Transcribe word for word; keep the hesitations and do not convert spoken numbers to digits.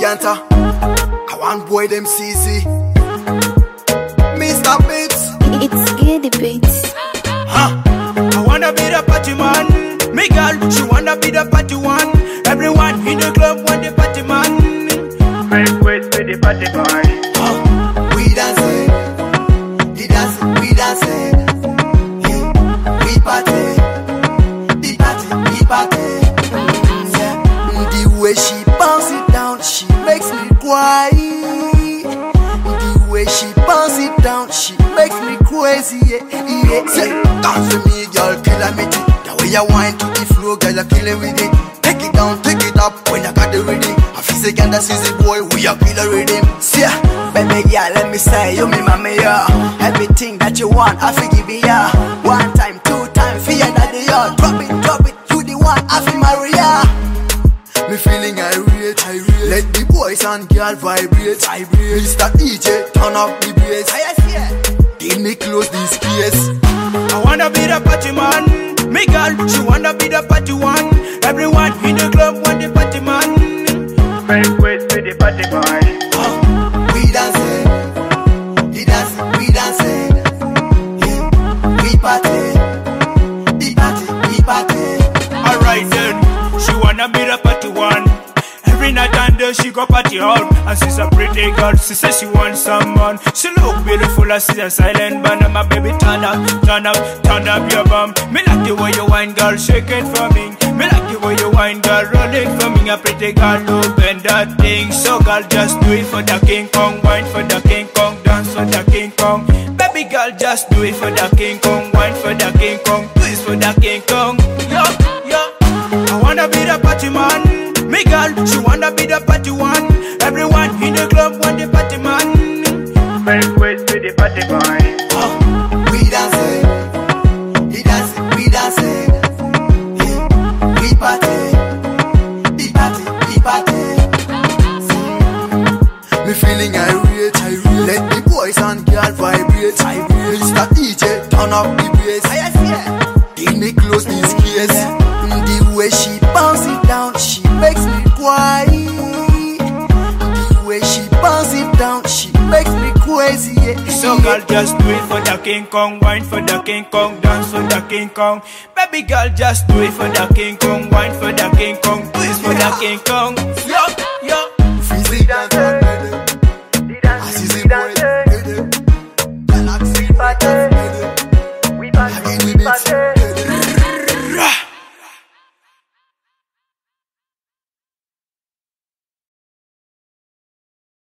Ganta. I want boy them C C. Mister Beats. It's good beats. Huh? I wanna be the party man. Me girl, she wanna be the party one. Everyone in the club want the party man. Make way for the party boy. Huh? We dancing, the dancing, we dancing. Yeah. We party, the party, we party. Yeah. The way she bounce it down, she makes me cry. The way she bounce it down, she makes me crazy. Yeah, yeah. Say, dance for me, girl, calamity. The way you whine to the floor, girl, you're killing with it. Take it down, take it up when you got the rhythm. I feel sick and that's easy, boy, we are killer rhythm. See ya, baby girl, let me say, you me mommy, yeah. Everything that you want, I feel give you, yeah. One time, two time, feel ya daddy, yeah. Drop it, drop it, you the one, I feel Maria. Me feeling irate, irate. Let the boys and girl vibrate, vibrate. Mister D J, turn up the bass. Give me close this case. I wanna be the party man. Me girl, she wanna be the party one. Everyone in the club want the party man. Make way for the party boy. Oh, we dancing, the dancing, we dancing. Yeah, we party, the party, we party. Alright then, she wanna be the party one. Every night and day she go party hard. And she's a pretty girl, she says she wants someone. She look beautiful as she's a silent band. And my baby turn up, turn up, turn up your bum. Me like the way you wine, girl, shake it for me. Me like the way you wine, girl, roll it for me. A pretty girl, open that thing. So girl, just do it for the King Kong. Wine for the King Kong, dance for the King Kong. Baby girl, just do it for the King Kong. Wine for the King Kong, do it for the King Kong. Yo, yo, I wanna be the party man. Me girl, she wanna be the party one. Everyone in the club want the party man. Make way for the party boy. Oh, we dancing, the dancing, we dancing. Yeah, we party, the party, the party. Me feeling irate, irate. Let the boys and girl vibrate, vibrate. Mister D J, turn up the bass. Give me close this case. The way she bounce it down, she makes me cry. The way she bounce it down, she makes me crazy. Yeah. So girl, just do it for the King Kong. Wine for the King Kong, dance for the King Kong. Baby girl, just do it for the King Kong. Wine for the King Kong, do it for the King Kong. Yo, yo. Freeze it down.